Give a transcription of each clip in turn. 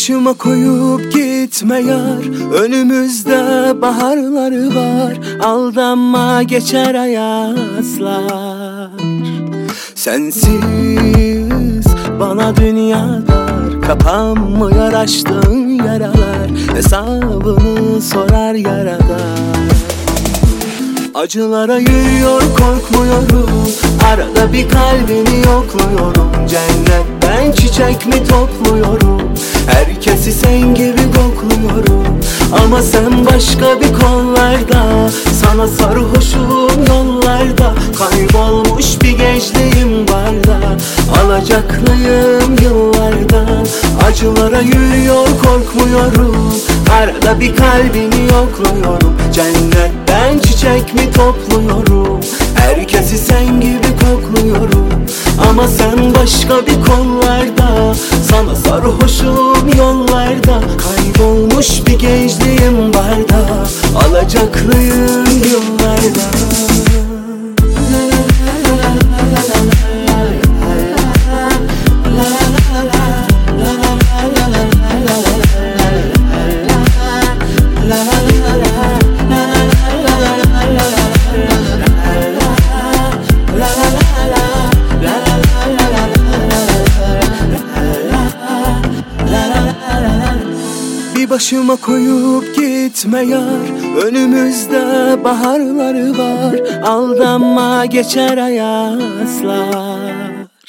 başıma koyup gitme yar, önümüzde baharları var. Aldanma, geçer hayatlar. Sensiz bana dünya dar, kapanmıyor açtığın yaralar. Hesabını sorar yaradan. Acılara yürüyor korkmuyorum, arada bir kalbini yokluyorum. Cennetten çiçek mi topluyorum, herkesi sen gibi kokluyorum. Ama sen başka bir kollarda, sana sarhoşum yollarda. Kaybolmuş bir gençliğim barda, alacaklıyım yıllardan. Acılara yürüyor korkmuyorum, arada bir kalbini yokluyorum. Cennetten çiçek mi topluyorum, herkesi sen gibi kokluyorum. Ama sen başka bir kollarda, sana sarhoşum yollarda. Kaybolmuş bir gençliğim barda, alacaklıyım yıllarda. Bir başıma koyup gitme yar, önümüzde baharları var. Aldanma, geçer hayatlar.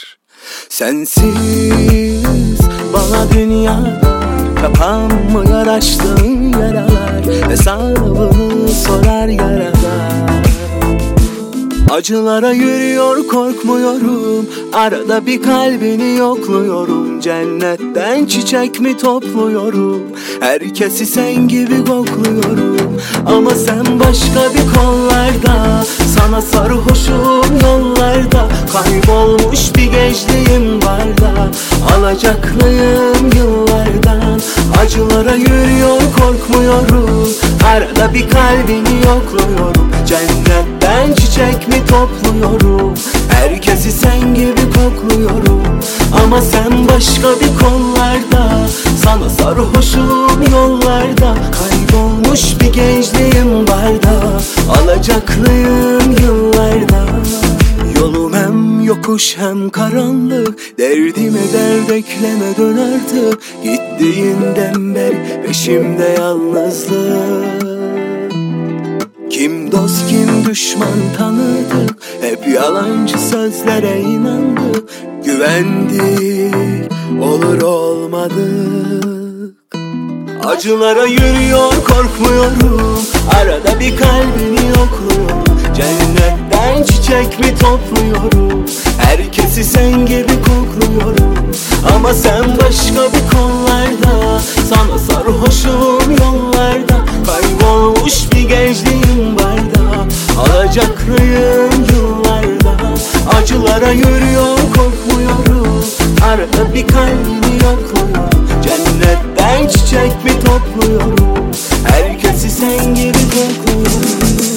Sensiz bana dünya dar, kapanmıyor açtığın yaralar. Hesabını sorar yaradan. Acılara yürüyor korkmuyorum, arada bir kalbini yokluyorum. Cennetten çiçek mi topluyorum, herkesi sen gibi kokluyorum. Ama sen başka bir kollarda, sana sarhoşum yollarda. Kaybolmuş bir gençliğim barda, alacaklıyım yıllardan. Acılara yürüyor korkmuyorum, arada bir kalbini yokluyorum. Cennetten çiçek mi topluyorum, herkesi sen gibi kokluyorum. Ama sen başka bir kollarda, sana sarhoşum yollarda. Kaybolmuş bir gençliğim barda, alacaklıyım yıllarda. Yolum hem yokuş hem karanlık, derdime dert ekleme dön artık. Gittiğinden beri peşimde yalnızlık. Kim dost kim düşman tanıdık, hep yalancı sözlere inandık. Güvendik, olur olmadık. Acılara yürüyor korkmuyorum, arada bir kalbini yokluyorum. Cennetten çiçek mi topluyorum, herkesi sen gibi kokluyorum. Ama sen başka bir kollarda, sana sarhoşum yollarda. Kaybolmuş bir gençliğim barda, alacaklıyım yıllarda. Acılara yürüyor korkmuyorum, arada bir kalbini yokluyorum. Cennetten çiçek mi topluyorum, herkesi sen gibi kokluyorum.